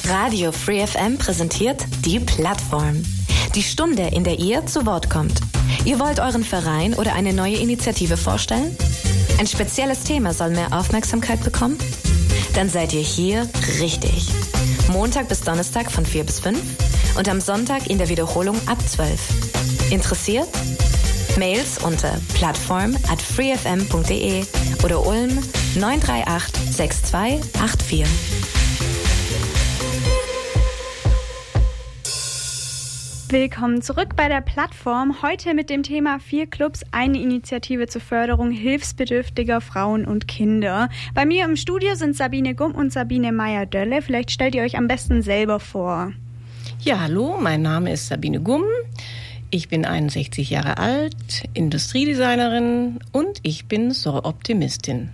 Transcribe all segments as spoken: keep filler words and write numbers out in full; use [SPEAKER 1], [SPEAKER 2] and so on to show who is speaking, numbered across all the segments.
[SPEAKER 1] Radio Free F M präsentiert die Plattform. Die Stunde, in der ihr zu Wort kommt. Ihr wollt euren Verein oder eine neue Initiative vorstellen? Ein spezielles Thema soll mehr Aufmerksamkeit bekommen? Dann seid ihr hier richtig. Montag bis Donnerstag von vier bis fünf und am Sonntag in der Wiederholung ab zwölf. Interessiert? Mails unter plattform at freefm.de oder Ulm neun drei acht sechs zwei acht vier.
[SPEAKER 2] Willkommen zurück bei der Plattform. Heute mit dem Thema Vier Clubs, eine Initiative zur Förderung hilfsbedürftiger Frauen und Kinder. Bei mir im Studio sind Sabine Gumm und Sabine Meyer-Dölle. Vielleicht stellt ihr euch am besten selber vor.
[SPEAKER 3] Ja, hallo, mein Name ist Sabine Gumm. Ich bin einundsechzig Jahre alt, Industriedesignerin und ich bin Soroptimistin.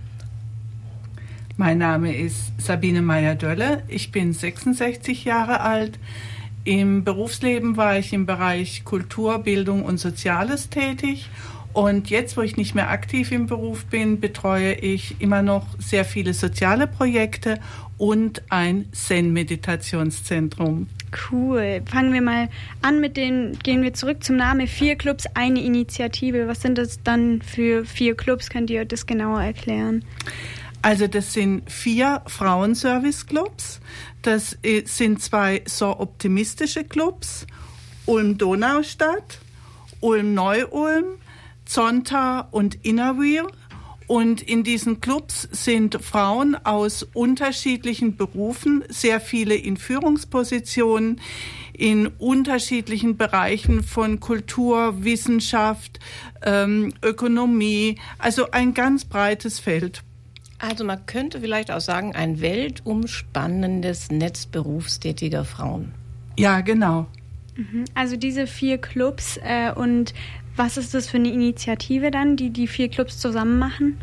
[SPEAKER 4] Mein Name ist Sabine Meyer-Dölle. Ich bin sechsundsechzig Jahre alt. Im Berufsleben war ich im Bereich Kultur, Bildung und Soziales tätig. Und jetzt, wo ich nicht mehr aktiv im Beruf bin, betreue ich immer noch sehr viele soziale Projekte und ein Zen-Meditationszentrum.
[SPEAKER 2] Cool. Fangen wir mal an mit den, gehen wir zurück zum Namen Vier Clubs, eine Initiative. Was sind das dann für vier Clubs? Könnt ihr das genauer erklären?
[SPEAKER 4] Also das sind vier Frauenservice-Clubs. Das sind zwei so optimistische Clubs, Ulm-Donaustadt, Ulm-Neu-Ulm, Zonta und Innerwil. Und in diesen Clubs sind Frauen aus unterschiedlichen Berufen, sehr viele in Führungspositionen, in unterschiedlichen Bereichen von Kultur, Wissenschaft, ähm, Ökonomie, also ein ganz breites Feld.
[SPEAKER 3] Also man könnte vielleicht auch sagen, ein weltumspannendes Netz berufstätiger Frauen.
[SPEAKER 4] Ja, genau.
[SPEAKER 2] Also diese vier Clubs äh, und was ist das für eine Initiative dann, die die vier Clubs zusammen machen?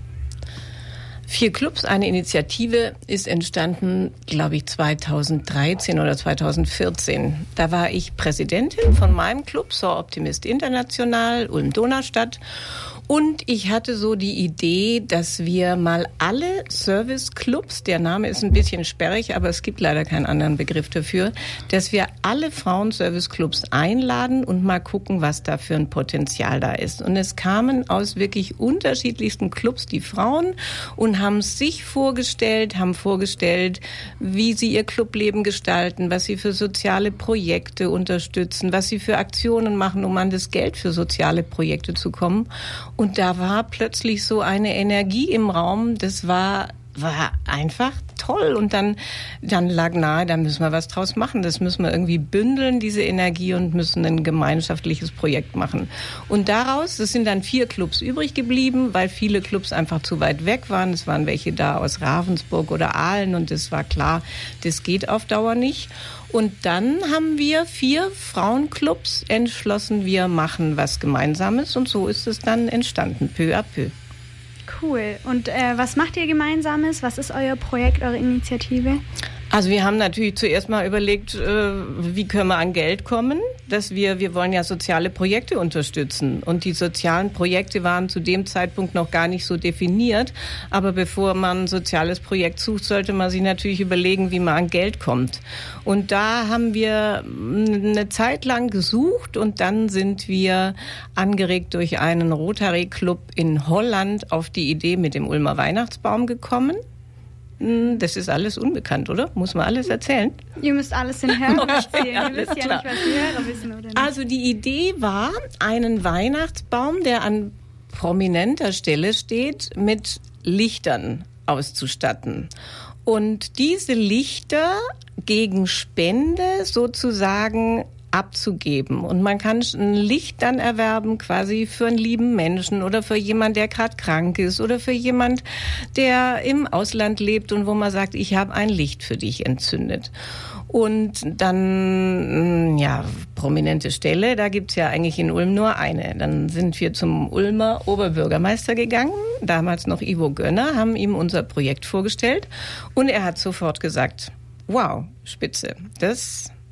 [SPEAKER 3] Vier Clubs, eine Initiative ist entstanden, glaube ich, zweitausenddreizehn oder zweitausendvierzehn. Da war ich Präsidentin von meinem Club, So Optimist International, Ulm-Donaustadt. Und ich hatte so die Idee, dass wir mal alle Service-Clubs, der Name ist ein bisschen sperrig, aber es gibt leider keinen anderen Begriff dafür, dass wir alle Frauen-Service-Clubs einladen und mal gucken, was da für ein Potenzial da ist. Und es kamen aus wirklich unterschiedlichsten Clubs die Frauen und haben sich vorgestellt, haben vorgestellt, wie sie ihr Clubleben gestalten, was sie für soziale Projekte unterstützen, was sie für Aktionen machen, um an das Geld für soziale Projekte zu kommen. Und da war plötzlich so eine Energie im Raum, das war war einfach toll. Und dann, dann lag nahe, da müssen wir was draus machen. Das müssen wir irgendwie bündeln, diese Energie, und müssen ein gemeinschaftliches Projekt machen. Und daraus, das sind dann vier Clubs übrig geblieben, weil viele Clubs einfach zu weit weg waren. Es waren welche da aus Ravensburg oder Aalen und es war klar, das geht auf Dauer nicht. Und dann haben wir vier Frauenclubs entschlossen, wir machen was Gemeinsames, und so ist es dann entstanden, peu à peu.
[SPEAKER 2] Cool. Und äh, was macht ihr Gemeinsames? Was ist euer Projekt, eure Initiative?
[SPEAKER 3] Also wir haben natürlich zuerst mal überlegt, äh, wie können wir an Geld kommen, dass wir, wir wollen ja soziale Projekte unterstützen, und die sozialen Projekte waren zu dem Zeitpunkt noch gar nicht so definiert, aber bevor man ein soziales Projekt sucht, sollte man sich natürlich überlegen, wie man an Geld kommt. Und da haben wir eine Zeit lang gesucht, und dann sind wir angeregt durch einen Rotary Club in Holland auf die Idee mit dem Ulmer Weihnachtsbaum gekommen. Das ist alles unbekannt, oder? Muss man alles erzählen?
[SPEAKER 2] Ihr müsst alles den Hörern erzählen.
[SPEAKER 3] Okay,
[SPEAKER 2] Ihr wisst ja
[SPEAKER 3] klar.
[SPEAKER 2] nicht, was die Hörer wissen, oder nicht?
[SPEAKER 3] Also die Idee war, einen Weihnachtsbaum, der an prominenter Stelle steht, mit Lichtern auszustatten. Und diese Lichter gegen Spende sozusagen abzugeben. Und man kann ein Licht dann erwerben, quasi für einen lieben Menschen oder für jemanden, der gerade krank ist, oder für jemand, der im Ausland lebt und wo man sagt, ich habe ein Licht für dich entzündet. Und dann, ja, prominente Stelle, da gibt's ja eigentlich in Ulm nur eine. Dann sind wir zum Ulmer Oberbürgermeister gegangen, damals noch Ivo Gönner, haben ihm unser Projekt vorgestellt, und er hat sofort gesagt, wow, spitze, das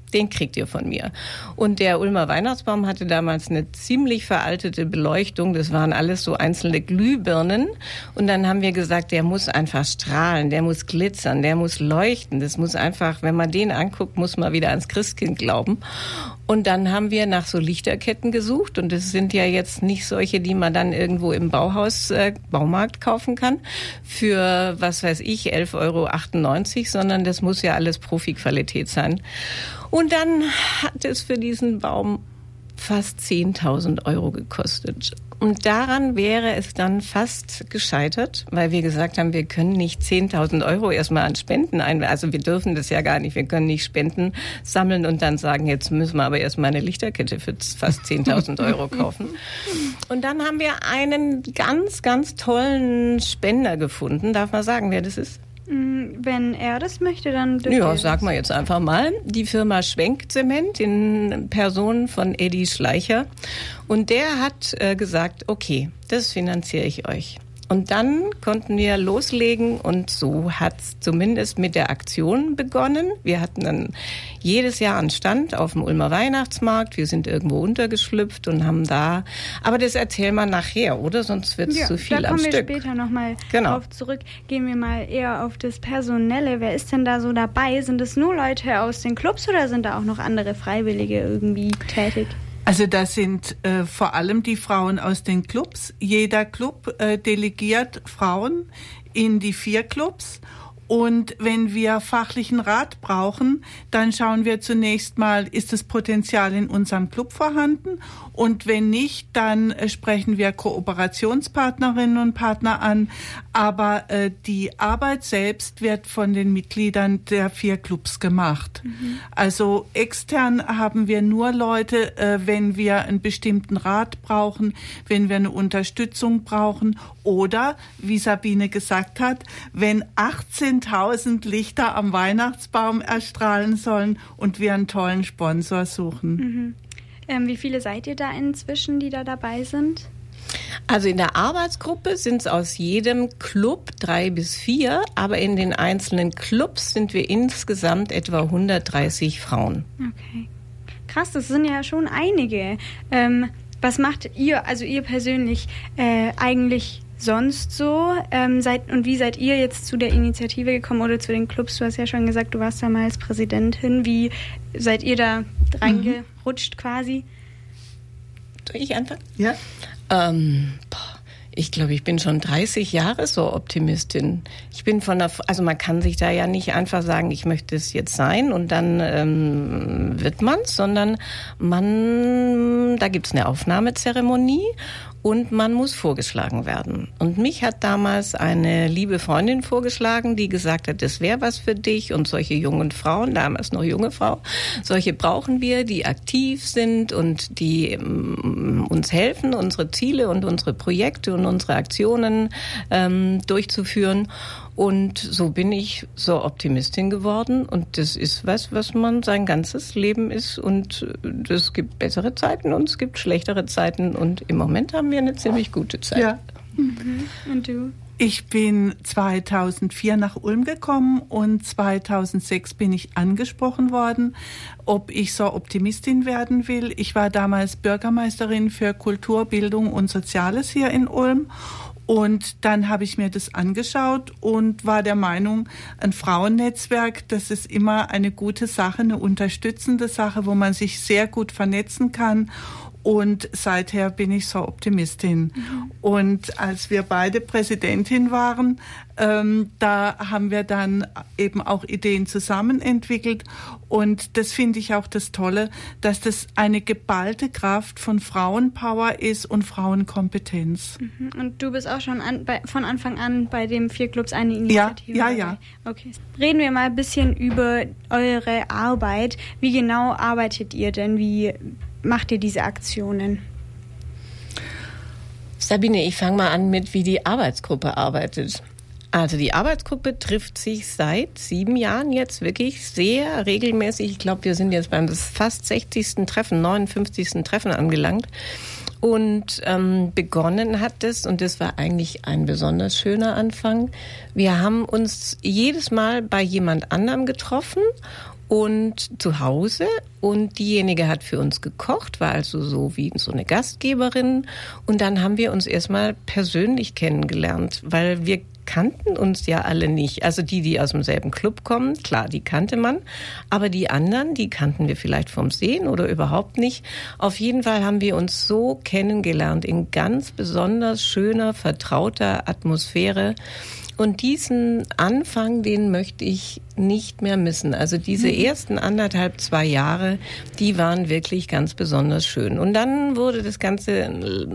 [SPEAKER 3] Den kriegt ihr von mir. Und der Ulmer Weihnachtsbaum hatte damals eine ziemlich veraltete Beleuchtung. Das waren alles so einzelne Glühbirnen. Und dann haben wir gesagt, der muss einfach strahlen, der muss glitzern, der muss leuchten. Das muss einfach, wenn man den anguckt, muss man wieder ans Christkind glauben. Und dann haben wir nach so Lichterketten gesucht. Und das sind ja jetzt nicht solche, die man dann irgendwo im Bauhaus, äh, Baumarkt kaufen kann. Für, was weiß ich, elf Euro achtundneunzig, sondern das muss ja alles Profi-Qualität sein. Und dann hat es für diesen Baum fast zehntausend Euro gekostet. Und daran wäre es dann fast gescheitert, weil wir gesagt haben, wir können nicht zehntausend Euro erstmal an Spenden ein, also wir dürfen das ja gar nicht, wir können nicht Spenden sammeln und dann sagen, jetzt müssen wir aber erstmal eine Lichterkette für fast zehntausend Euro kaufen. Und dann haben wir einen ganz, ganz tollen Spender gefunden. Darf man sagen, wer das ist?
[SPEAKER 2] Wenn er das möchte, dann...
[SPEAKER 3] Ja, sag mal jetzt einfach mal. Die Firma Schwenk Zement in Person von Eddie Schleicher. Und der hat äh, gesagt, okay, das finanziere ich euch. Und dann konnten wir loslegen und so hat's zumindest mit der Aktion begonnen. Wir hatten dann jedes Jahr einen Stand auf dem Ulmer Weihnachtsmarkt. Wir sind irgendwo untergeschlüpft und haben da... Aber das erzählen wir nachher, oder? Sonst wird's
[SPEAKER 2] ja,
[SPEAKER 3] zu viel
[SPEAKER 2] da
[SPEAKER 3] am
[SPEAKER 2] kommen
[SPEAKER 3] Stück.
[SPEAKER 2] Wir später nochmal
[SPEAKER 3] genau.
[SPEAKER 2] drauf zurück. Gehen wir mal eher auf das Personelle. Wer ist denn da so dabei? Sind es nur Leute aus den Clubs oder sind da auch noch andere Freiwillige irgendwie tätig?
[SPEAKER 4] Also das sind äh, vor allem die Frauen aus den Clubs. Jeder Club äh, delegiert Frauen in die vier Clubs. Und wenn wir fachlichen Rat brauchen, dann schauen wir zunächst mal, ist das Potenzial in unserem Club vorhanden? Und wenn nicht, dann äh, sprechen wir Kooperationspartnerinnen und Partner an. Aber äh, die Arbeit selbst wird von den Mitgliedern der vier Clubs gemacht. Mhm. Also extern haben wir nur Leute, äh, wenn wir einen bestimmten Rat brauchen, wenn wir eine Unterstützung brauchen oder, wie Sabine gesagt hat, wenn achtzehntausend Lichter am Weihnachtsbaum erstrahlen sollen und wir einen tollen Sponsor suchen.
[SPEAKER 2] Mhm. Ähm, wie viele seid ihr da inzwischen, die da dabei sind?
[SPEAKER 3] Also in der Arbeitsgruppe sind es aus jedem Club drei bis vier, aber in den einzelnen Clubs sind wir insgesamt etwa hundertdreißig Frauen.
[SPEAKER 2] Okay. Krass, das sind ja schon einige. Ähm, was macht ihr, also ihr persönlich, äh, eigentlich sonst so? Ähm, seid, und wie seid ihr jetzt zu der Initiative gekommen oder zu den Clubs? Du hast ja schon gesagt, du warst da mal als Präsidentin. Wie seid ihr da reingerutscht mhm. quasi?
[SPEAKER 3] Soll ich anfangen?
[SPEAKER 4] Ja.
[SPEAKER 3] Ähm, boah, ich glaube, ich bin schon dreißig Jahre so Optimistin. Ich bin von der, also man kann sich da ja nicht einfach sagen, ich möchte es jetzt sein und dann ähm, wird man's, sondern man, da gibt's eine Aufnahmezeremonie und man muss vorgeschlagen werden. Und mich hat damals eine liebe Freundin vorgeschlagen, die gesagt hat, das wäre was für dich und solche jungen Frauen, damals noch junge Frau, solche brauchen wir, die aktiv sind und die ähm, uns helfen, unsere Ziele und unsere Projekte und unsere Aktionen ähm, durchzuführen. Und so bin ich so Optimistin geworden. Und das ist was, was man sein ganzes Leben ist. Und es gibt bessere Zeiten und es gibt schlechtere Zeiten. Und im Moment haben wir eine ziemlich gute Zeit.
[SPEAKER 4] Ja.
[SPEAKER 2] Mhm. Und du?
[SPEAKER 4] Ich bin zweitausendvier nach Ulm gekommen und zweitausendsechs bin ich angesprochen worden, ob ich so Optimistin werden will. Ich war damals Bürgermeisterin für Kultur, Bildung und Soziales hier in Ulm. Und dann habe ich mir das angeschaut und war der Meinung, ein Frauennetzwerk, das ist immer eine gute Sache, eine unterstützende Sache, wo man sich sehr gut vernetzen kann. Und seither bin ich so Optimistin. Mhm. Und als wir beide Präsidentin waren, ähm, da haben wir dann eben auch Ideen zusammen entwickelt. Und das finde ich auch das Tolle, dass das eine geballte Kraft von Frauenpower ist und Frauenkompetenz.
[SPEAKER 2] Mhm. Und du bist auch schon an, bei, von Anfang an bei dem vier Clubs eine Initiative?
[SPEAKER 4] Ja, ja, ja.
[SPEAKER 2] Okay. Reden wir mal ein bisschen über eure Arbeit. Wie genau arbeitet ihr denn? Wie macht ihr diese Aktionen?
[SPEAKER 3] Sabine, ich fange mal an mit, wie die Arbeitsgruppe arbeitet. Also die Arbeitsgruppe trifft sich seit sieben Jahren jetzt wirklich sehr regelmäßig. Ich glaube, wir sind jetzt beim fast sechzigsten Treffen, neunundfünfzigsten Treffen angelangt. Und ähm, begonnen hat es, und das war eigentlich ein besonders schöner Anfang, wir haben uns jedes Mal bei jemand anderem getroffen und zu Hause, und diejenige hat für uns gekocht, war also so wie so eine Gastgeberin, und dann haben wir uns erstmal persönlich kennengelernt, weil wir kannten uns ja alle nicht. Also die, die aus demselben Club kommen, klar, die kannte man, aber die anderen, die kannten wir vielleicht vom Sehen oder überhaupt nicht. Auf jeden Fall haben wir uns so kennengelernt in ganz besonders schöner, vertrauter Atmosphäre. Und diesen Anfang, den möchte ich nicht mehr missen. Also diese ersten anderthalb, zwei Jahre, die waren wirklich ganz besonders schön. Und dann wurde das ganze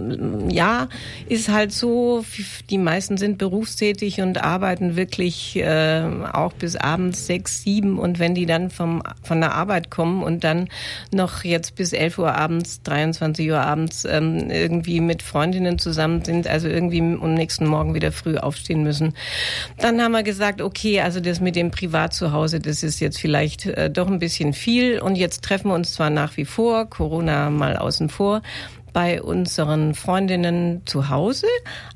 [SPEAKER 3] Jahr ist halt so, die meisten sind berufstätig und arbeiten wirklich äh, auch bis abends sechs, sieben. Und wenn die dann vom von der Arbeit kommen und dann noch jetzt bis elf Uhr abends, dreiundzwanzig Uhr abends ähm, irgendwie mit Freundinnen zusammen sind, also irgendwie am nächsten Morgen wieder früh aufstehen müssen, dann haben wir gesagt, okay, also das mit dem Privat zu Hause, das ist jetzt vielleicht äh, doch ein bisschen viel, und jetzt treffen wir uns zwar nach wie vor, Corona mal außen vor, bei unseren Freundinnen zu Hause,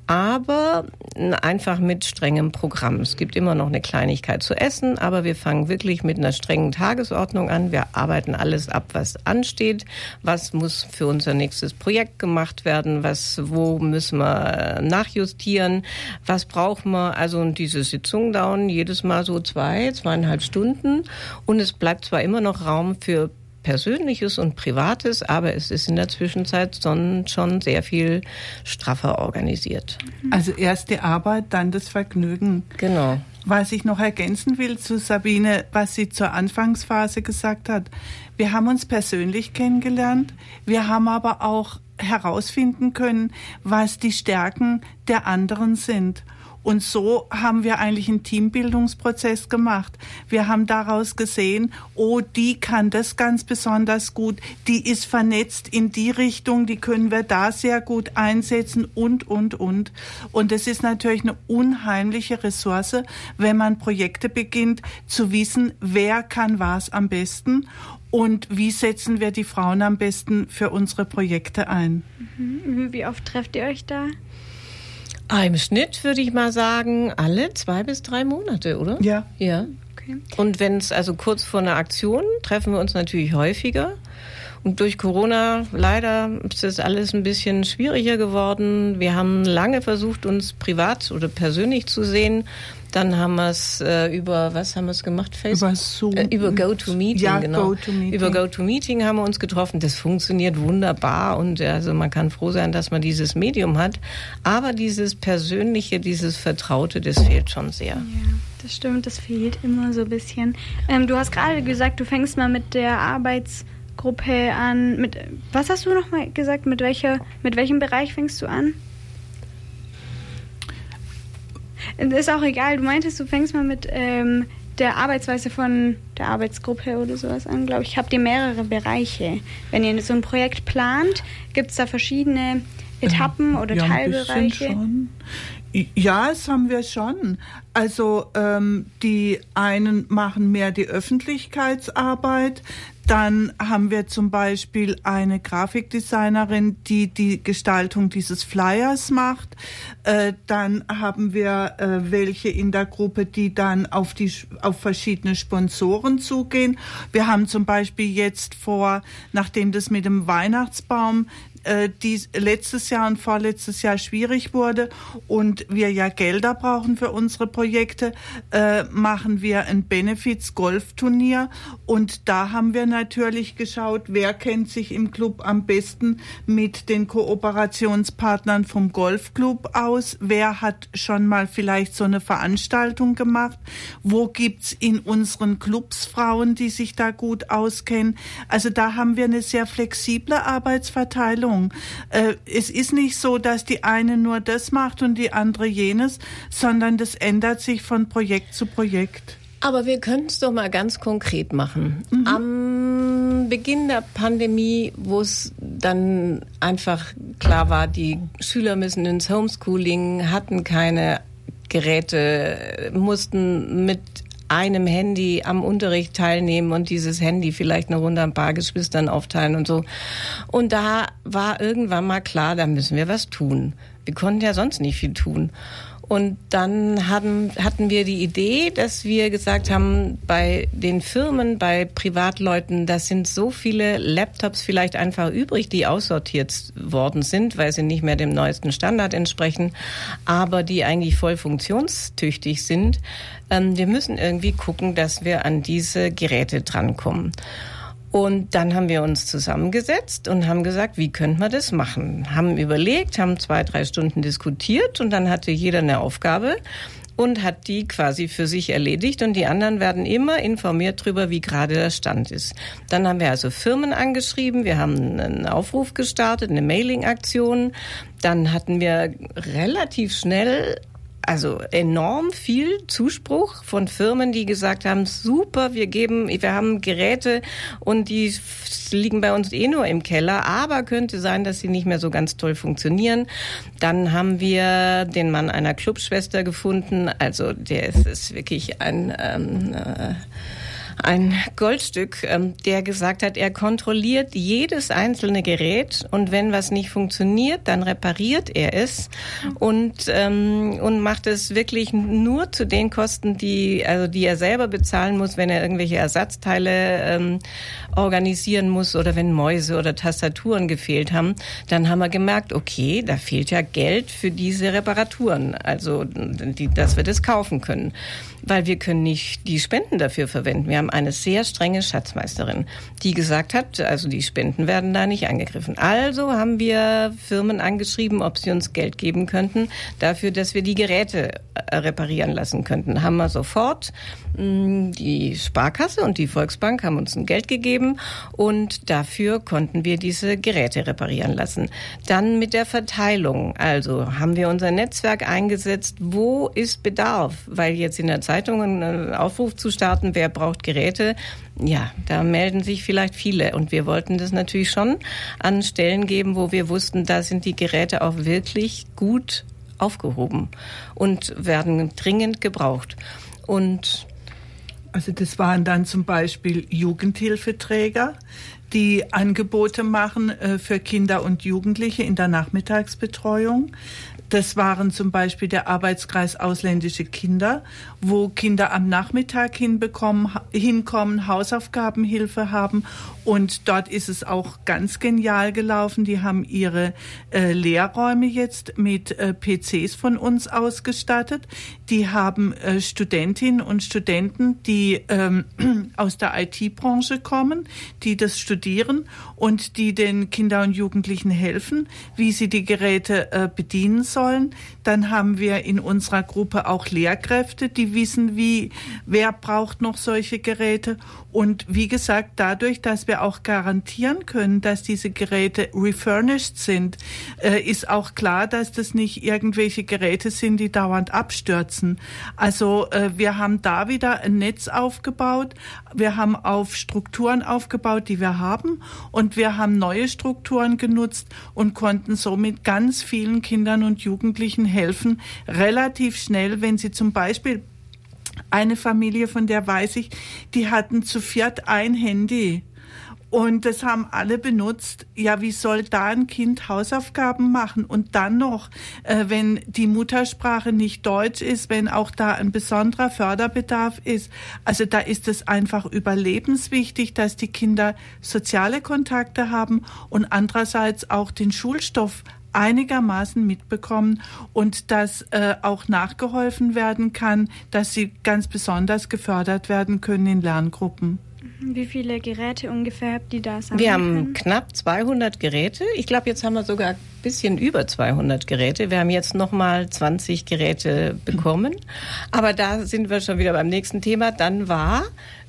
[SPEAKER 3] aber einfach mit strengem Programm. Es gibt immer noch eine Kleinigkeit zu essen, aber wir fangen wirklich mit einer strengen Tagesordnung an. Wir arbeiten alles ab, was ansteht. Was muss für unser nächstes Projekt gemacht werden? Was, wo müssen wir nachjustieren? Was brauchen wir? Also, und diese Sitzungen dauern jedes Mal so zwei, zweieinhalb Stunden, und es bleibt zwar immer noch Raum für Persönliches und Privates, aber es ist in der Zwischenzeit schon, schon sehr viel straffer organisiert.
[SPEAKER 4] Also erst die Arbeit, dann das Vergnügen.
[SPEAKER 3] Genau.
[SPEAKER 4] Was ich noch ergänzen will zu Sabine, was sie zur Anfangsphase gesagt hat. Wir haben uns persönlich kennengelernt, wir haben aber auch herausfinden können, was die Stärken der anderen sind. Und so haben wir eigentlich einen Teambildungsprozess gemacht. Wir haben daraus gesehen, oh, die kann das ganz besonders gut, die ist vernetzt in die Richtung, die können wir da sehr gut einsetzen und, und, und. Und es ist natürlich eine unheimliche Ressource, wenn man Projekte beginnt, zu wissen, wer kann was am besten und wie setzen wir die Frauen am besten für unsere Projekte ein.
[SPEAKER 2] Mhm. Wie oft trefft ihr euch da?
[SPEAKER 3] Im Schnitt würde ich mal sagen, alle zwei bis drei Monate, oder?
[SPEAKER 4] Ja.
[SPEAKER 3] Ja. Okay. Und wenn es also kurz vor einer Aktion, treffen wir uns natürlich häufiger. Und durch Corona leider ist das alles ein bisschen schwieriger geworden. Wir haben lange versucht, uns privat oder persönlich zu sehen. Dann haben wir es äh, über, was haben wir es gemacht? Facebook?
[SPEAKER 4] Über Zoom.
[SPEAKER 3] Äh, über GoToMeeting,
[SPEAKER 4] ja,
[SPEAKER 3] genau.
[SPEAKER 4] GoToMeeting.
[SPEAKER 3] Über GoToMeeting haben wir uns getroffen. Das funktioniert wunderbar, und also man kann froh sein, dass man dieses Medium hat. Aber dieses Persönliche, dieses Vertraute, das fehlt schon sehr.
[SPEAKER 2] Ja, das stimmt, das fehlt immer so ein bisschen. Ähm, du hast gerade gesagt, du fängst mal mit der Arbeitsgruppe an. Mit, was hast du noch mal gesagt? Mit welcher, mit welchem Bereich fängst du an? Ist auch egal, du meintest, du fängst mal mit ähm, der Arbeitsweise von der Arbeitsgruppe oder sowas an, glaube ich. Habt ihr mehrere Bereiche? Wenn ihr so ein Projekt plant, gibt es da verschiedene Etappen oder
[SPEAKER 4] ja,
[SPEAKER 2] Teilbereiche?
[SPEAKER 4] Schon. Ja, das haben wir schon. Also ähm, die einen machen mehr die Öffentlichkeitsarbeit. Dann haben wir zum Beispiel eine Grafikdesignerin, die die Gestaltung dieses Flyers macht. Äh, dann haben wir äh, welche in der Gruppe, die dann auf die auf verschiedene Sponsoren zugehen. Wir haben zum Beispiel jetzt vor, nachdem das mit dem Weihnachtsbaum die letztes Jahr und vorletztes Jahr schwierig wurde und wir ja Gelder brauchen für unsere Projekte, äh, machen wir ein Benefits-Golfturnier, und da haben wir natürlich geschaut, wer kennt sich im Club am besten mit den Kooperationspartnern vom Golfclub aus, wer hat schon mal vielleicht so eine Veranstaltung gemacht, wo gibt's in unseren Clubs Frauen, die sich da gut auskennen. Also da haben wir eine sehr flexible Arbeitsverteilung. Es ist nicht so, dass die eine nur das macht und die andere jenes, sondern das ändert sich von Projekt zu Projekt.
[SPEAKER 3] Aber wir können es doch mal ganz konkret machen. Mhm. Am Beginn der Pandemie, wo es dann einfach klar war, die Schüler müssen ins Homeschooling, hatten keine Geräte, mussten mit einem Handy am Unterricht teilnehmen und dieses Handy vielleicht eine Runde ein paar Geschwistern aufteilen und so. Und da war irgendwann mal klar, da müssen wir was tun. Wir konnten ja sonst nicht viel tun. Und dann hatten, hatten wir die Idee, dass wir gesagt haben, bei den Firmen, bei Privatleuten, das sind so viele Laptops vielleicht einfach übrig, die aussortiert worden sind, weil sie nicht mehr dem neuesten Standard entsprechen, aber die eigentlich voll funktionstüchtig sind. Ähm, wir müssen irgendwie gucken, dass wir an diese Geräte drankommen. Und dann haben wir uns zusammengesetzt und haben gesagt, wie könnte man das machen? Haben überlegt, haben zwei, drei Stunden diskutiert und dann hatte jeder eine Aufgabe und hat die quasi für sich erledigt und die anderen werden immer informiert darüber, wie gerade der Stand ist. Dann haben wir also Firmen angeschrieben, wir haben einen Aufruf gestartet, eine Mailing-Aktion. Dann hatten wir relativ schnell Also enorm viel Zuspruch von Firmen, die gesagt haben, super, wir geben, wir haben Geräte und die liegen bei uns eh nur im Keller, aber könnte sein, dass sie nicht mehr so ganz toll funktionieren. Dann haben wir den Mann einer Clubschwester gefunden, also der ist, ist wirklich ein ähm, äh, ein Goldstück, der gesagt hat, er kontrolliert jedes einzelne Gerät und wenn was nicht funktioniert, dann repariert er es und ähm, und macht es wirklich nur zu den Kosten, die also die er selber bezahlen muss, wenn er irgendwelche Ersatzteile ähm, organisieren muss oder wenn Mäuse oder Tastaturen gefehlt haben. Dann haben wir gemerkt, okay, da fehlt ja Geld für diese Reparaturen, also die, dass wir das kaufen können. Weil wir können nicht die Spenden dafür verwenden. Wir haben eine sehr strenge Schatzmeisterin, die gesagt hat, also die Spenden werden da nicht angegriffen. Also haben wir Firmen angeschrieben, ob sie uns Geld geben könnten, dafür, dass wir die Geräte reparieren lassen könnten. Haben wir sofort. Die Sparkasse und die Volksbank haben uns ein Geld gegeben und dafür konnten wir diese Geräte reparieren lassen. Dann mit der Verteilung. Also haben wir unser Netzwerk eingesetzt, wo ist Bedarf? Weil jetzt in der Zeitung einen Aufruf zu starten, wer braucht Geräte, ja, da melden sich vielleicht viele. Und wir wollten das natürlich schon an Stellen geben, wo wir wussten, da sind die Geräte auch wirklich gut aufgehoben und werden dringend gebraucht. Und
[SPEAKER 4] also das waren dann zum Beispiel Jugendhilfeträger, die Angebote machen äh, für Kinder und Jugendliche in der Nachmittagsbetreuung. Das waren zum Beispiel der Arbeitskreis ausländische Kinder, wo Kinder am Nachmittag hinbekommen, hinkommen, Hausaufgabenhilfe haben. Und dort ist es auch ganz genial gelaufen. Die haben ihre äh, Lehrräume jetzt mit äh, P Cs von uns ausgestattet. Die haben äh, Studentinnen und Studenten, die ähm, aus der I T-Branche kommen, die das studieren und die den Kindern und Jugendlichen helfen, wie sie die Geräte äh, bedienen sollen. Dann haben wir in unserer Gruppe auch Lehrkräfte, die wissen, wie, wer braucht noch solche Geräte. Und wie gesagt, dadurch, dass wir auch garantieren können, dass diese Geräte refurnished sind, äh, ist auch klar, dass das nicht irgendwelche Geräte sind, die dauernd abstürzen. Also äh, wir haben da wieder ein Netz aufgebaut. Wir haben auf Strukturen aufgebaut, die wir haben. Und wir haben neue Strukturen genutzt und konnten somit ganz vielen Kindern und Jugendlichen helfen, relativ schnell, wenn sie zum Beispiel eine Familie, von der weiß ich, die hatten zu viert ein Handy. Und das haben alle benutzt. Ja, wie soll da ein Kind Hausaufgaben machen? Und dann noch, äh, wenn die Muttersprache nicht Deutsch ist, wenn auch da ein besonderer Förderbedarf ist. Also da ist es einfach überlebenswichtig, dass die Kinder soziale Kontakte haben und andererseits auch den Schulstoff einigermaßen mitbekommen und dass äh, auch nachgeholfen werden kann, dass sie ganz besonders gefördert werden können in Lerngruppen.
[SPEAKER 2] Wie viele Geräte ungefähr habt ihr da sammeln
[SPEAKER 3] Wir haben
[SPEAKER 2] können?
[SPEAKER 3] knapp zweihundert Geräte. Ich glaube, jetzt haben wir sogar ein bisschen über zweihundert Geräte. Wir haben jetzt nochmal zwanzig Geräte bekommen. Aber da sind wir schon wieder beim nächsten Thema. Dann war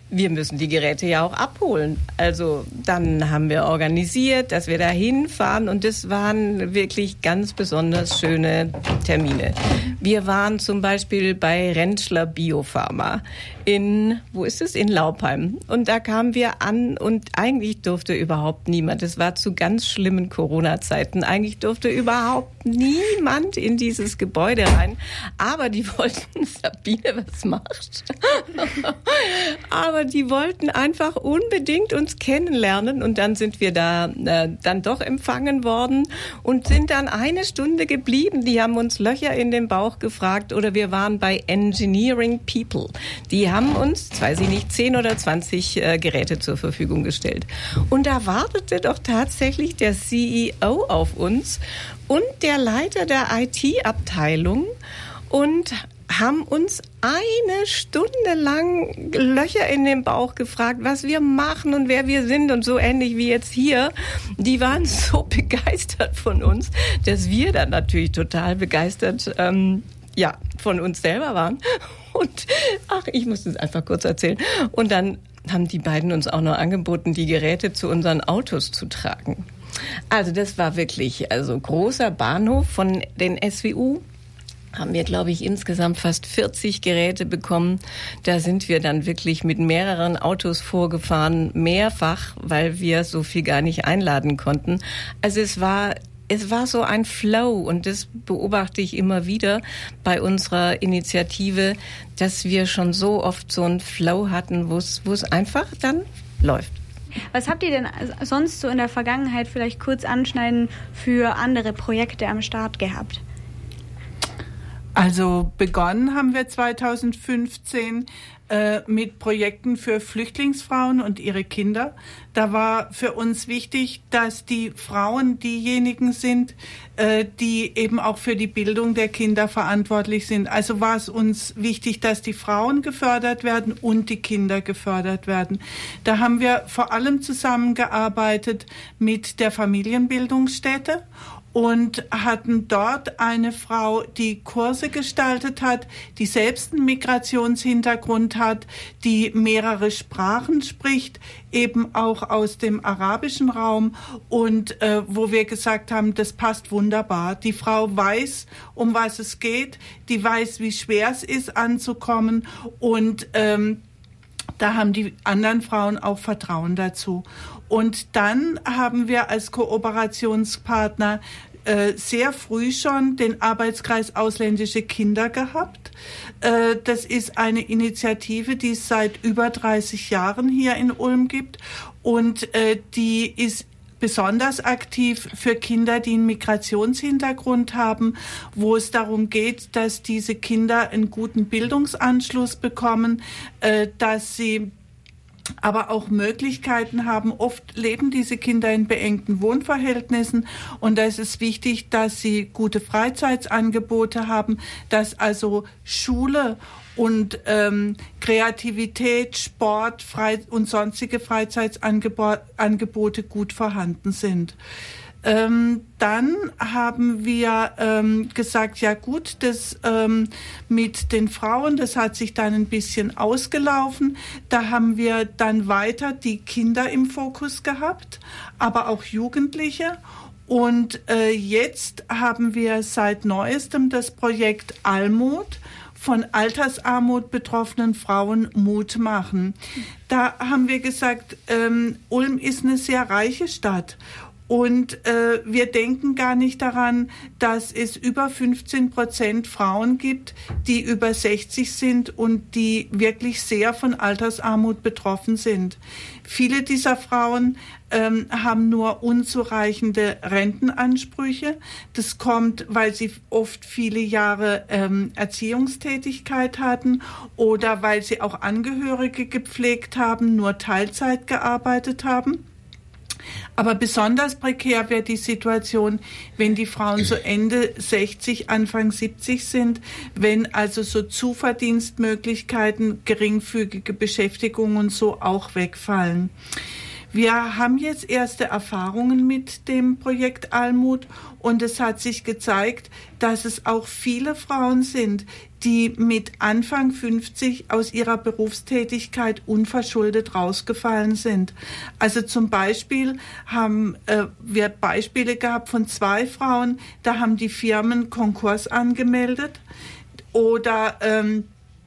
[SPEAKER 3] wir müssen die Geräte ja auch abholen. Also dann haben wir organisiert, dass wir da hinfahren und das waren wirklich ganz besonders schöne Termine. Wir waren zum Beispiel bei Rentschler Biopharma in, wo ist es? In Laupheim. Und da kamen wir an und eigentlich durfte überhaupt niemand, es war zu ganz schlimmen Corona-Zeiten, eigentlich durfte überhaupt niemand in dieses Gebäude rein. Aber die wollten, Sabine, was macht? Aber die wollten einfach unbedingt uns kennenlernen und dann sind wir da äh, dann doch empfangen worden und sind dann eine Stunde geblieben. Die haben uns Löcher in den Bauch gefragt oder wir waren bei Engineering People. Die haben uns, jetzt weiß ich nicht, zehn oder zwanzig äh, Geräte zur Verfügung gestellt. Und da wartete doch tatsächlich der C E O auf uns und der Leiter der I T-Abteilung und haben uns eine Stunde lang Löcher in den Bauch gefragt, was wir machen und wer wir sind und so ähnlich wie jetzt hier. Die waren so begeistert von uns, dass wir dann natürlich total begeistert ähm, ja, von uns selber waren. Und ach, ich muss es einfach kurz erzählen. Und dann haben die beiden uns auch noch angeboten, die Geräte zu unseren Autos zu tragen. Also das war wirklich also großer Bahnhof von den S W U. Haben wir, glaube ich, insgesamt fast vierzig Geräte bekommen. Da sind wir dann wirklich mit mehreren Autos vorgefahren, mehrfach, weil wir so viel gar nicht einladen konnten. Also es war es war so ein Flow und das beobachte ich immer wieder bei unserer Initiative, dass wir schon so oft so einen Flow hatten, wo es wo es einfach dann läuft.
[SPEAKER 2] Was habt ihr denn sonst so in der Vergangenheit vielleicht kurz anschneiden für andere Projekte am Start gehabt?
[SPEAKER 4] Also begonnen haben wir zweitausendfünfzehn äh, mit Projekten für Flüchtlingsfrauen und ihre Kinder. Da war für uns wichtig, dass die Frauen diejenigen sind, äh, die eben auch für die Bildung der Kinder verantwortlich sind. Also war es uns wichtig, dass die Frauen gefördert werden und die Kinder gefördert werden. Da haben wir vor allem zusammengearbeitet mit der Familienbildungsstätte und hatten dort eine Frau, die Kurse gestaltet hat, die selbst einen Migrationshintergrund hat, die mehrere Sprachen spricht, eben auch aus dem arabischen Raum und äh, wo wir gesagt haben, das passt wunderbar. Die Frau weiß, um was es geht, die weiß, wie schwer es ist, anzukommen und ähm, da haben die anderen Frauen auch Vertrauen dazu. Und dann haben wir als Kooperationspartner äh, sehr früh schon den Arbeitskreis Ausländische Kinder gehabt. Äh, das ist eine Initiative, die es seit über dreißig Jahren hier in Ulm gibt und äh, die ist besonders aktiv für Kinder, die einen Migrationshintergrund haben, wo es darum geht, dass diese Kinder einen guten Bildungsanschluss bekommen, äh, dass sie aber auch Möglichkeiten haben. Oft leben diese Kinder in beengten Wohnverhältnissen und da ist es wichtig, dass sie gute Freizeitsangebote haben, dass also Schule und ähm, Kreativität, Sport frei und sonstige Freizeitsangebote gut vorhanden sind. Ähm, dann haben wir ähm, gesagt, ja gut, das ähm, mit den Frauen, das hat sich dann ein bisschen ausgelaufen. Da haben wir dann weiter die Kinder im Fokus gehabt, aber auch Jugendliche. Und äh, jetzt haben wir seit neuestem das Projekt Almut, von Altersarmut betroffenen Frauen Mut machen. Da haben wir gesagt, ähm, Ulm ist eine sehr reiche Stadt. Und äh, wir denken gar nicht daran, dass es über fünfzehn Prozent Frauen gibt, die über sechzig sind und die wirklich sehr von Altersarmut betroffen sind. Viele dieser Frauen ähm, haben nur unzureichende Rentenansprüche. Das kommt, weil sie oft viele Jahre ähm, Erziehungstätigkeit hatten oder weil sie auch Angehörige gepflegt haben, nur Teilzeit gearbeitet haben. Aber besonders prekär wird die Situation, wenn die Frauen so Ende sechzig, Anfang siebzig sind, wenn also so Zuverdienstmöglichkeiten, geringfügige Beschäftigung und so auch wegfallen. Wir haben jetzt erste Erfahrungen mit dem Projekt Almut und es hat sich gezeigt, dass es auch viele Frauen sind, die mit Anfang fünfzig aus ihrer Berufstätigkeit unverschuldet rausgefallen sind. Also zum Beispiel haben äh, wir Beispiele gehabt von zwei Frauen, da haben die Firmen Konkurs angemeldet oder ähm,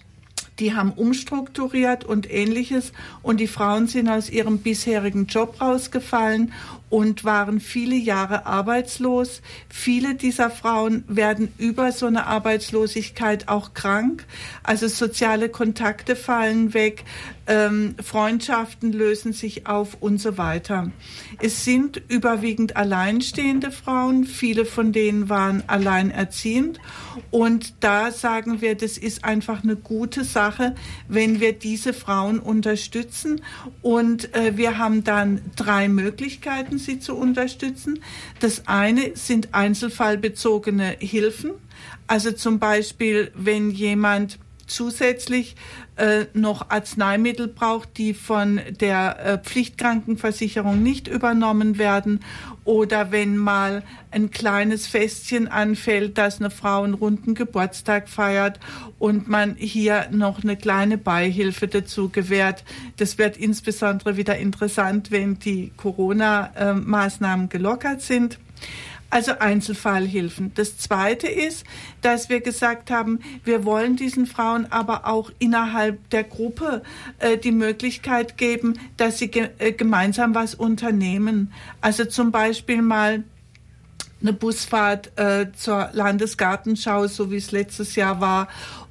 [SPEAKER 4] die haben umstrukturiert und Ähnliches und die Frauen sind aus ihrem bisherigen Job rausgefallen und waren viele Jahre arbeitslos. Viele dieser Frauen werden über so eine Arbeitslosigkeit auch krank. Also soziale Kontakte fallen weg, ähm, Freundschaften lösen sich auf und so weiter. Es sind überwiegend alleinstehende Frauen. Viele von denen waren alleinerziehend. Und da sagen wir, das ist einfach eine gute Sache, wenn wir diese Frauen unterstützen. Und äh, wir haben dann drei Möglichkeiten, sie zu unterstützen. Das eine sind einzelfallbezogene Hilfen. Also zum Beispiel, wenn jemand zusätzlich äh, noch Arzneimittel braucht, die von der äh, Pflichtkrankenversicherung nicht übernommen werden, oder wenn mal ein kleines Festchen anfällt, dass eine Frau einen runden Geburtstag feiert und man hier noch eine kleine Beihilfe dazu gewährt. Das wird insbesondere wieder interessant, wenn die Corona-Maßnahmen gelockert sind. Also Einzelfallhilfen. Das Zweite ist, dass wir gesagt haben, wir wollen diesen Frauen aber auch innerhalb der Gruppe äh, die Möglichkeit geben, dass sie ge- äh, gemeinsam was unternehmen. Also zum Beispiel mal eine Busfahrt äh, zur Landesgartenschau, so wie es letztes Jahr war,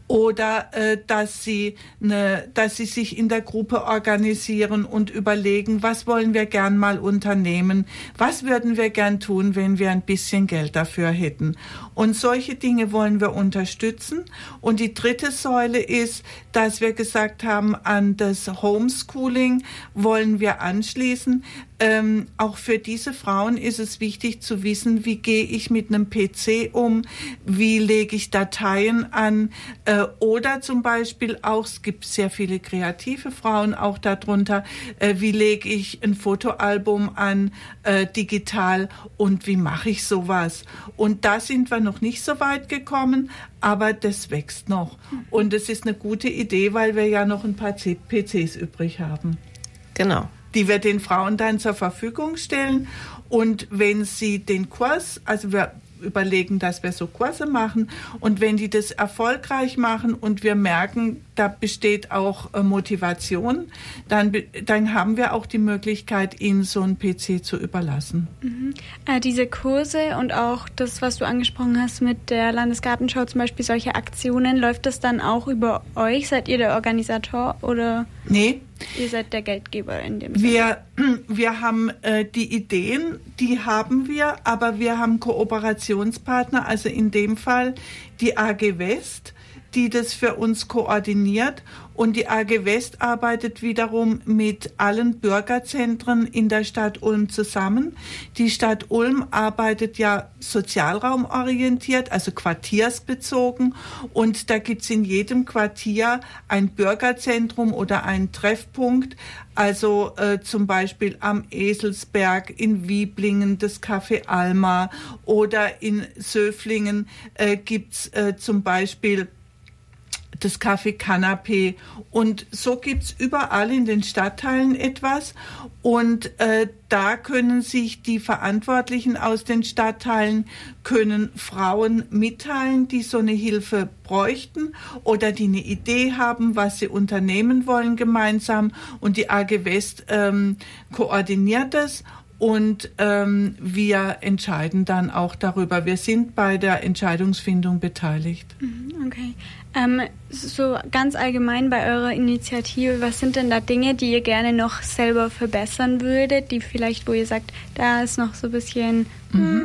[SPEAKER 4] oder äh, dass sie ne, dass sie sich in der Gruppe organisieren und überlegen, was wollen wir gern mal unternehmen, was würden wir gern tun, wenn wir ein bisschen Geld dafür hätten. Und solche Dinge wollen wir unterstützen. Und die dritte Säule ist, dass wir gesagt haben, an das Homeschooling wollen wir anschließen. Ähm, auch für diese Frauen ist es wichtig zu wissen, wie gehe ich mit einem P C um, wie lege ich Dateien an, äh, oder zum Beispiel auch, es gibt sehr viele kreative Frauen auch darunter, äh, wie lege ich ein Fotoalbum an, äh, digital, und wie mache ich sowas. Und da sind wir noch nicht so weit gekommen, aber das wächst noch. Und es ist eine gute Idee, weil wir ja noch ein paar P Cs übrig haben.
[SPEAKER 3] Genau.
[SPEAKER 4] Die wir den Frauen dann zur Verfügung stellen. Und wenn sie den Kurs, also wir überlegen, dass wir so Kurse machen, und wenn die das erfolgreich machen und wir merken, da besteht auch äh, Motivation, dann, dann haben wir auch die Möglichkeit, ihnen so einen P C zu überlassen.
[SPEAKER 2] Mhm. Äh, diese Kurse und auch das, was du angesprochen hast mit der Landesgartenschau, zum Beispiel solche Aktionen, läuft das dann auch über euch? Seid ihr der Organisator oder?
[SPEAKER 4] Nee.
[SPEAKER 2] Ihr seid der Geldgeber in dem
[SPEAKER 4] Wir, wir haben äh, die Ideen, die haben wir, aber wir haben Kooperationspartner, also in dem Fall die A G West, die das für uns koordiniert. Und die A G West arbeitet wiederum mit allen Bürgerzentren in der Stadt Ulm zusammen. Die Stadt Ulm arbeitet ja sozialraumorientiert, also quartiersbezogen. Und da gibt's in jedem Quartier ein Bürgerzentrum oder einen Treffpunkt. Also äh, zum Beispiel am Eselsberg, in Wieblingen das Café Alma, oder in Söflingen äh, gibt's äh, zum Beispiel das Café Canapé, und so gibt's überall in den Stadtteilen etwas, und äh, da können sich die Verantwortlichen aus den Stadtteilen, können Frauen mitteilen, die so eine Hilfe bräuchten oder die eine Idee haben, was sie unternehmen wollen gemeinsam, und die A G West ähm, koordiniert das. Und ähm, wir entscheiden dann auch darüber. Wir sind bei der Entscheidungsfindung beteiligt.
[SPEAKER 2] Okay. Ähm, so ganz allgemein bei eurer Initiative, was sind denn da Dinge, die ihr gerne noch selber verbessern würdet, die vielleicht, wo ihr sagt, da ist noch so ein bisschen... Hm.
[SPEAKER 4] Mhm.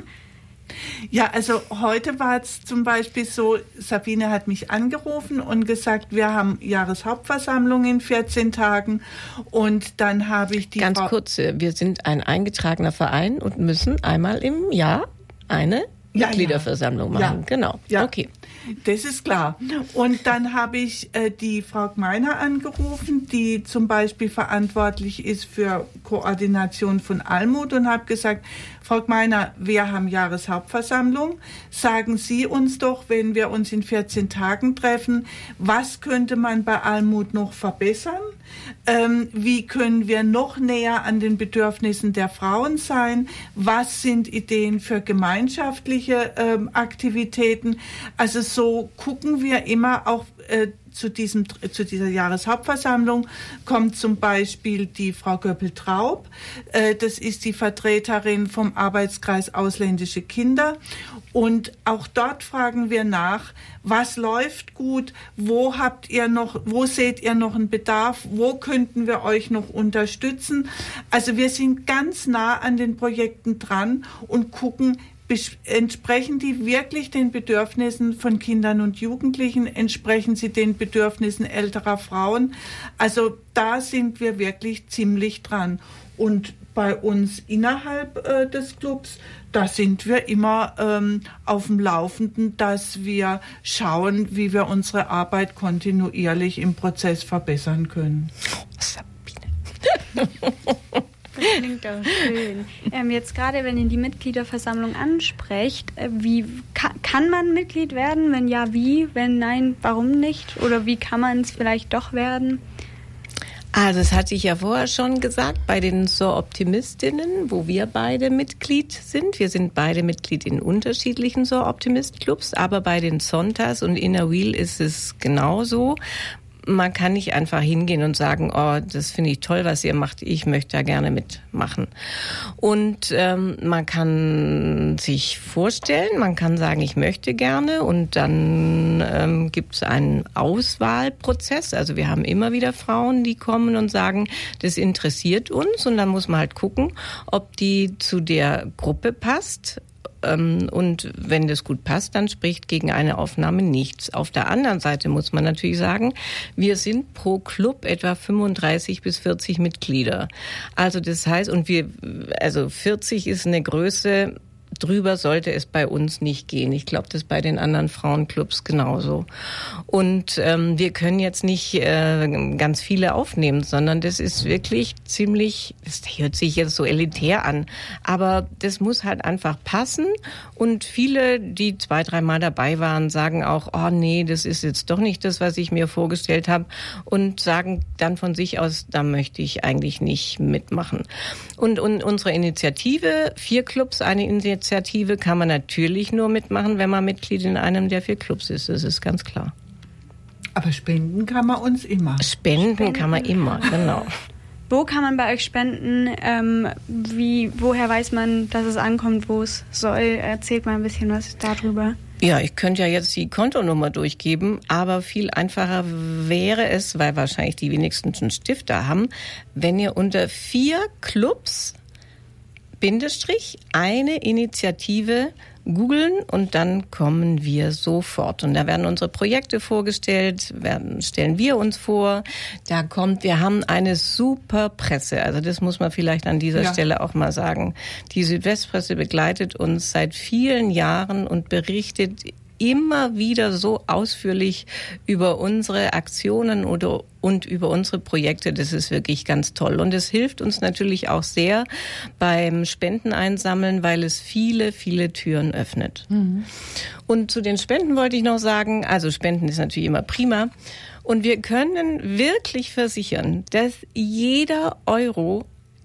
[SPEAKER 4] Ja, also heute war es zum Beispiel so, Sabine hat mich angerufen und gesagt, wir haben Jahreshauptversammlung in vierzehn Tagen, und dann habe ich die...
[SPEAKER 3] Ganz
[SPEAKER 4] Frau
[SPEAKER 3] kurz, wir sind ein eingetragener Verein und müssen einmal im Jahr eine ja, Mitgliederversammlung machen.
[SPEAKER 4] Ja.
[SPEAKER 3] Genau,
[SPEAKER 4] ja.
[SPEAKER 3] Okay.
[SPEAKER 4] Das ist klar. Und dann habe ich äh, die Frau Gmeiner angerufen, die zum Beispiel verantwortlich ist für Koordination von Almut und habe gesagt, Frau Gmeiner, wir haben Jahreshauptversammlung. Sagen Sie uns doch, wenn wir uns in vierzehn Tagen treffen, was könnte man bei Almut noch verbessern? Ähm, wie können wir noch näher an den Bedürfnissen der Frauen sein? Was sind Ideen für gemeinschaftliche ähm, Aktivitäten? Also so gucken wir immer auch äh, zu diesem, zu dieser Jahreshauptversammlung kommt zum Beispiel die Frau Göppel-Traub. Äh, das ist die Vertreterin vom Arbeitskreis Ausländische Kinder. Und auch dort fragen wir nach, was läuft gut, wo habt ihr noch, wo seht ihr noch einen Bedarf, wo könnten wir euch noch unterstützen? Also wir sind ganz nah an den Projekten dran und gucken, entsprechen die wirklich den Bedürfnissen von Kindern und Jugendlichen? Entsprechen sie den Bedürfnissen älterer Frauen? Also da sind wir wirklich ziemlich dran. Und bei uns innerhalb äh, des Clubs, da sind wir immer ähm, auf dem Laufenden, dass wir schauen, wie wir unsere Arbeit kontinuierlich im Prozess verbessern können.
[SPEAKER 2] Das klingt auch schön. Ähm, jetzt gerade, wenn ihr die Mitgliederversammlung ansprecht, äh, wie ka- kann man Mitglied werden? Wenn ja, wie? Wenn nein, warum nicht? Oder wie kann man es vielleicht doch werden?
[SPEAKER 3] Also das hatte ich ja vorher schon gesagt, bei den SOR-Optimistinnen, wo wir beide Mitglied sind. Wir sind beide Mitglied in unterschiedlichen SOR-Optimist-Clubs, aber bei den Zontas und Inner Wheel ist es genauso. Man kann nicht einfach hingehen und sagen, oh, das finde ich toll, was ihr macht, ich möchte da gerne mitmachen. Und ähm, man kann sich vorstellen, man kann sagen, ich möchte gerne, und dann ähm, gibt es einen Auswahlprozess. Also wir haben immer wieder Frauen, die kommen und sagen, das interessiert uns, und dann muss man halt gucken, ob die zu der Gruppe passt. Und wenn das gut passt, dann spricht gegen eine Aufnahme nichts. Auf der anderen Seite muss man natürlich sagen, wir sind pro Club etwa fünfunddreißig bis vierzig Mitglieder. Also das heißt, und wir, also vierzig ist eine Größe, drüber sollte es bei uns nicht gehen. Ich glaube, das ist bei den anderen Frauenclubs genauso. Und ähm, wir können jetzt nicht äh, ganz viele aufnehmen, sondern das ist wirklich ziemlich, das hört sich jetzt so elitär an, aber das muss halt einfach passen. Und viele, die zwei, dreimal dabei waren, sagen auch, oh nee, das ist jetzt doch nicht das, was ich mir vorgestellt habe, und sagen dann von sich aus, da möchte ich eigentlich nicht mitmachen. Und, und unsere Initiative, vier Clubs, eine Initiative, Initiative kann man natürlich nur mitmachen, wenn man Mitglied in einem der vier Clubs ist. Das ist ganz klar.
[SPEAKER 4] Aber spenden kann man uns immer.
[SPEAKER 3] Spenden, spenden. kann man immer, genau.
[SPEAKER 2] Wo kann man bei euch spenden? Ähm, wie, woher weiß man, dass es ankommt, wo es soll? Erzählt mal ein bisschen was darüber.
[SPEAKER 3] Ja, ich könnte ja jetzt die Kontonummer durchgeben, aber viel einfacher wäre es, weil wahrscheinlich die wenigsten schon Stifter haben, wenn ihr unter vier Clubs Bindestrich eine Initiative googeln, und dann kommen wir sofort. Und da werden unsere Projekte vorgestellt, werden, stellen wir uns vor. Da kommt, wir haben eine super Presse. Also das muss man vielleicht an dieser ja. Stelle auch mal sagen. Die Südwestpresse begleitet uns seit vielen Jahren und berichtet immer wieder so ausführlich über unsere Aktionen oder und über unsere Projekte. Das ist wirklich ganz toll. Und es hilft uns natürlich auch sehr beim Spendeneinsammeln, weil es viele, viele Türen öffnet. Mhm. Und zu den Spenden wollte ich noch sagen, also Spenden ist natürlich immer prima. Und wir können wirklich versichern, dass jeder Euro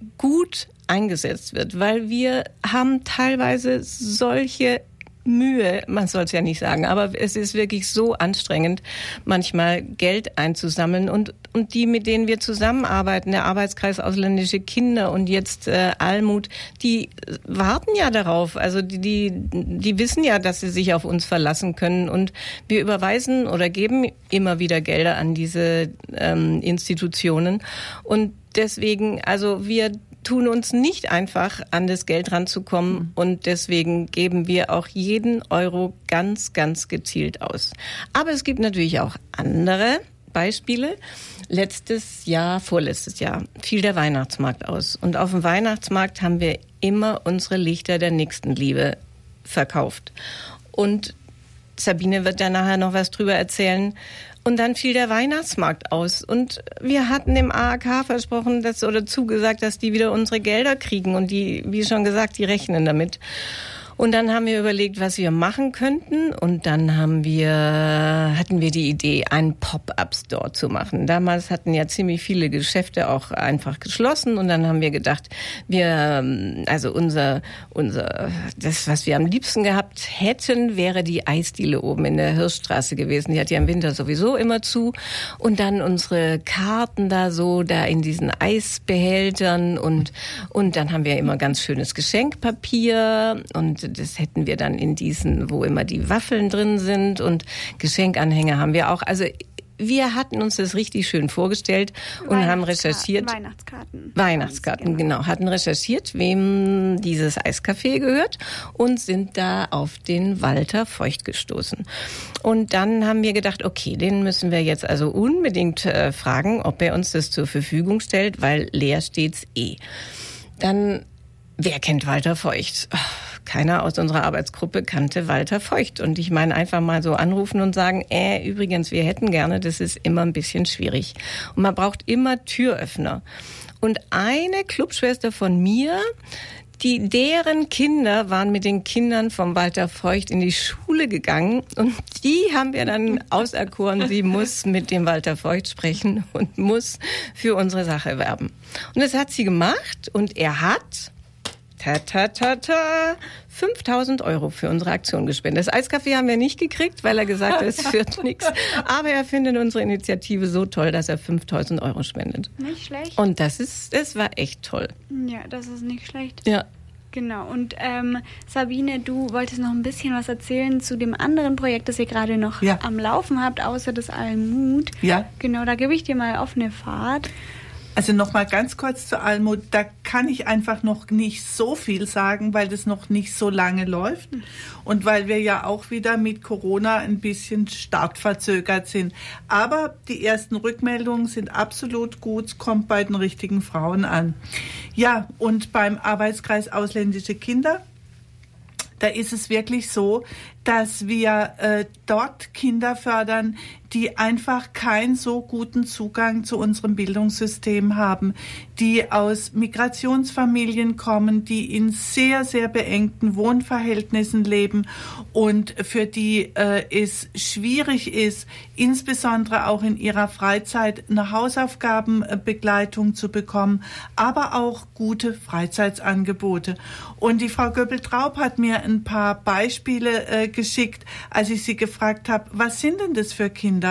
[SPEAKER 3] gut eingesetzt wird, weil wir haben teilweise solche Mühe, man soll es ja nicht sagen, aber es ist wirklich so anstrengend, manchmal Geld einzusammeln, und und die, mit denen wir zusammenarbeiten, der Arbeitskreis Ausländische Kinder und jetzt äh, Almut, die warten ja darauf, also die, die die wissen ja, dass sie sich auf uns verlassen können, und wir überweisen oder geben immer wieder Gelder an diese ähm, Institutionen, und deswegen, also wir tun uns nicht einfach, an das Geld ranzukommen, und deswegen geben wir auch jeden Euro ganz, ganz gezielt aus. Aber es gibt natürlich auch andere Beispiele. Letztes Jahr, vorletztes Jahr, fiel der Weihnachtsmarkt aus. Und auf dem Weihnachtsmarkt haben wir immer unsere Lichter der Nächstenliebe verkauft. Und Sabine wird da nachher noch was drüber erzählen. Und dann fiel der Weihnachtsmarkt aus. Und wir hatten dem A A K versprochen, dass, oder zugesagt, dass die wieder unsere Gelder kriegen. Und die, wie schon gesagt, die rechnen damit. Und dann haben wir überlegt, was wir machen könnten. Und dann haben wir, hatten wir die Idee, einen Pop-up-Store zu machen. Damals hatten ja ziemlich viele Geschäfte auch einfach geschlossen. Und dann haben wir gedacht, wir, also unser, unser, das, was wir am liebsten gehabt hätten, wäre die Eisdiele oben in der Hirschstraße gewesen. Die hat ja im Winter sowieso immer zu. Und dann unsere Karten da so, da in diesen Eisbehältern. Und, und dann haben wir immer ganz schönes Geschenkpapier. Und das hätten wir dann in diesen, wo immer die Waffeln drin sind, und Geschenkanhänger haben wir auch. Also wir hatten uns das richtig schön vorgestellt und haben recherchiert.
[SPEAKER 2] Weihnachtskarten.
[SPEAKER 3] Weihnachtskarten, genau. genau. Hatten recherchiert, wem dieses Eiscafé gehört, und sind da auf den Walter Feucht gestoßen. Und dann haben wir gedacht, okay, den müssen wir jetzt also unbedingt äh, fragen, ob er uns das zur Verfügung stellt, weil leer steht's eh. Dann, wer kennt Walter Feucht? Keiner aus unserer Arbeitsgruppe kannte Walter Feucht. Und ich meine, einfach mal so anrufen und sagen, äh, übrigens, wir hätten gerne, das ist immer ein bisschen schwierig. Und man braucht immer Türöffner. Und eine Clubschwester von mir, die, deren Kinder waren mit den Kindern von Walter Feucht in die Schule gegangen, und die haben wir dann auserkoren, sie muss mit dem Walter Feucht sprechen und muss für unsere Sache werben. Und das hat sie gemacht, und er hat Ta, ta, ta, ta. fünftausend Euro für unsere Aktion gespendet. Das Eiscafé haben wir nicht gekriegt, weil er gesagt hat, es führt nichts. Aber er findet unsere Initiative so toll, dass er fünftausend Euro spendet.
[SPEAKER 2] Nicht schlecht.
[SPEAKER 3] Und das ist, das war echt toll.
[SPEAKER 2] Ja, das ist nicht schlecht.
[SPEAKER 3] Ja.
[SPEAKER 2] Genau. Und ähm, Sabine, du wolltest noch ein bisschen was erzählen zu dem anderen Projekt, das ihr gerade noch
[SPEAKER 4] ja.
[SPEAKER 2] am Laufen habt, außer das Almut.
[SPEAKER 4] Ja.
[SPEAKER 2] Genau, da gebe ich dir mal offene Fahrt.
[SPEAKER 4] Also noch mal ganz kurz zu Almut, da kann ich einfach noch nicht so viel sagen, weil das noch nicht so lange läuft und weil wir ja auch wieder mit Corona ein bisschen startverzögert sind. Aber die ersten Rückmeldungen sind absolut gut, kommt bei den richtigen Frauen an. Ja, und beim Arbeitskreis Ausländische Kinder, da ist es wirklich so, dass wir äh, dort Kinder fördern, die einfach keinen so guten Zugang zu unserem Bildungssystem haben, die aus Migrationsfamilien kommen, die in sehr, sehr beengten Wohnverhältnissen leben und für die äh, es schwierig ist, insbesondere auch in ihrer Freizeit eine Hausaufgabenbegleitung zu bekommen, aber auch gute Freizeitsangebote. Und die Frau Göppel-Traub hat mir ein paar Beispiele äh, geschickt, als ich sie gefragt habe, was sind denn das für Kinder?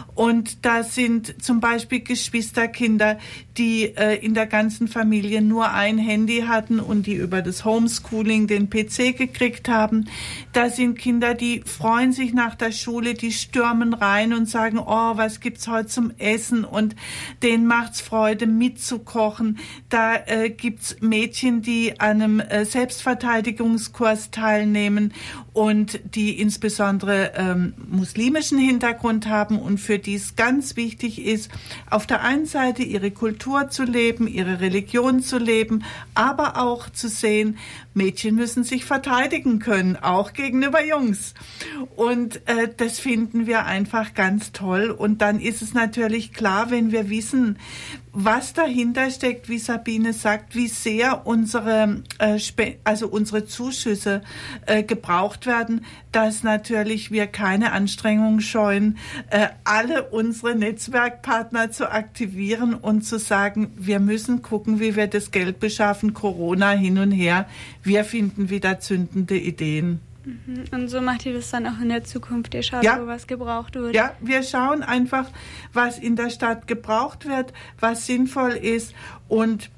[SPEAKER 4] Und da sind zum Beispiel Geschwisterkinder, die äh, in der ganzen Familie nur ein Handy hatten und die über das Homeschooling den P C gekriegt haben. Da sind Kinder, die freuen sich nach der Schule, die stürmen rein und sagen, oh, was gibt's heute zum Essen? Und denen macht's Freude, mitzukochen. Da äh, gibt's Mädchen, die an einem äh, Selbstverteidigungskurs teilnehmen und die insbesondere ähm, muslimischen Hintergrund haben und für die es ganz wichtig ist, auf der einen Seite ihre Kultur zu leben, ihre Religion zu leben, aber auch zu sehen, Mädchen müssen sich verteidigen können, auch gegenüber Jungs. Und äh, das finden wir einfach ganz toll. Und dann ist es natürlich klar, wenn wir wissen, was dahinter steckt, wie Sabine sagt, wie sehr unsere, äh, Spe- also unsere Zuschüsse äh, gebraucht werden, dass natürlich wir keine Anstrengungen scheuen, äh, alle unsere Netzwerkpartner zu aktivieren und zu sagen, wir müssen gucken, wie wir das Geld beschaffen, Corona hin und her. Wir finden wieder zündende Ideen.
[SPEAKER 2] Und so macht ihr das dann auch in der Zukunft? Ihr schaut,
[SPEAKER 4] ja.
[SPEAKER 2] wo was gebraucht wird?
[SPEAKER 4] Ja, wir schauen einfach, was in der Stadt gebraucht wird, was sinnvoll ist. Und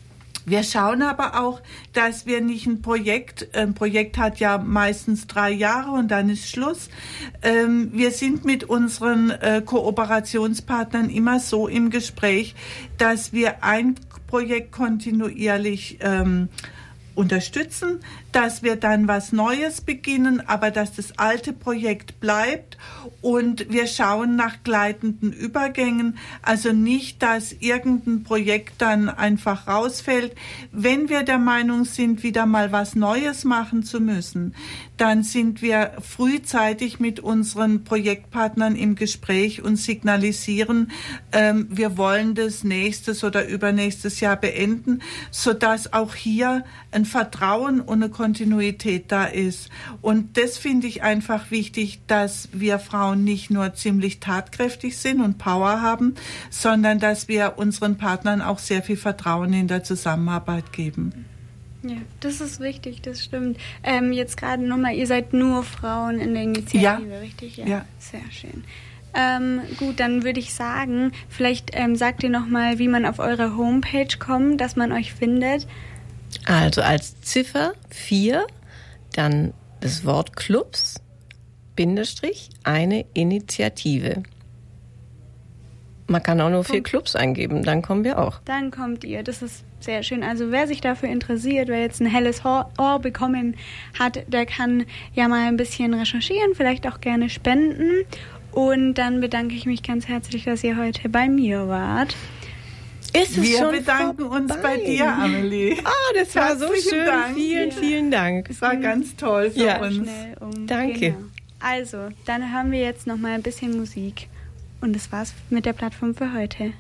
[SPEAKER 4] wir schauen aber auch, dass wir nicht ein Projekt, ein Projekt hat ja meistens drei Jahre und dann ist Schluss. Ähm, wir sind mit unseren äh, Kooperationspartnern immer so im Gespräch, dass wir ein Projekt kontinuierlich ähm, unterstützen, dass wir dann was Neues beginnen, aber dass das alte Projekt bleibt und wir schauen nach gleitenden Übergängen, also nicht, dass irgendein Projekt dann einfach rausfällt. Wenn wir der Meinung sind, wieder mal was Neues machen zu müssen, dann sind wir frühzeitig mit unseren Projektpartnern im Gespräch und signalisieren, ähm, wir wollen das nächstes oder übernächstes Jahr beenden, sodass auch hier ein Vertrauen und eine Kontinuität da ist. Und das finde ich einfach wichtig, dass wir Frauen nicht nur ziemlich tatkräftig sind und Power haben, sondern dass wir unseren Partnern auch sehr viel Vertrauen in der Zusammenarbeit geben.
[SPEAKER 2] Ja, das ist wichtig, das stimmt. Ähm, jetzt gerade nochmal, ihr seid nur Frauen in der Initiative,
[SPEAKER 4] ja.
[SPEAKER 2] richtig? Ja,
[SPEAKER 4] ja.
[SPEAKER 2] Sehr schön. Ähm, gut, dann würde ich sagen, vielleicht ähm, sagt ihr nochmal, wie man auf eure Homepage kommt, dass man euch findet.
[SPEAKER 3] Also als Ziffer vier, dann das Wort Clubs, Bindestrich, eine Initiative. Man kann auch nur vier Clubs eingeben, dann kommen wir auch.
[SPEAKER 2] Dann kommt ihr, das ist sehr schön. Also wer sich dafür interessiert, wer jetzt ein helles Ohr bekommen hat, der kann ja mal ein bisschen recherchieren, vielleicht auch gerne spenden. Und dann bedanke ich mich ganz herzlich, dass ihr heute bei mir wart.
[SPEAKER 3] Ist es
[SPEAKER 4] Wir
[SPEAKER 3] schon
[SPEAKER 4] bedanken
[SPEAKER 3] vorbei?
[SPEAKER 4] uns bei dir, Amelie.
[SPEAKER 3] Ah, das war so schön.
[SPEAKER 4] Dank.
[SPEAKER 3] Vielen,
[SPEAKER 2] ja.
[SPEAKER 3] vielen Dank.
[SPEAKER 4] Es war ganz toll für
[SPEAKER 3] ja.
[SPEAKER 4] uns.
[SPEAKER 2] Schnell um.
[SPEAKER 3] Danke.
[SPEAKER 2] Genau. Also, dann hören wir jetzt noch mal ein bisschen Musik. Und das war's mit der Plattform für heute.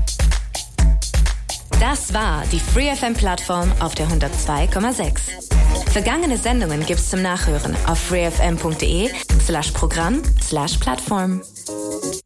[SPEAKER 1] Das war die Free F M-Plattform auf der hundertzwei Komma sechs. Vergangene Sendungen gibt's zum Nachhören auf freefm punkt de slash Programm slash Plattform.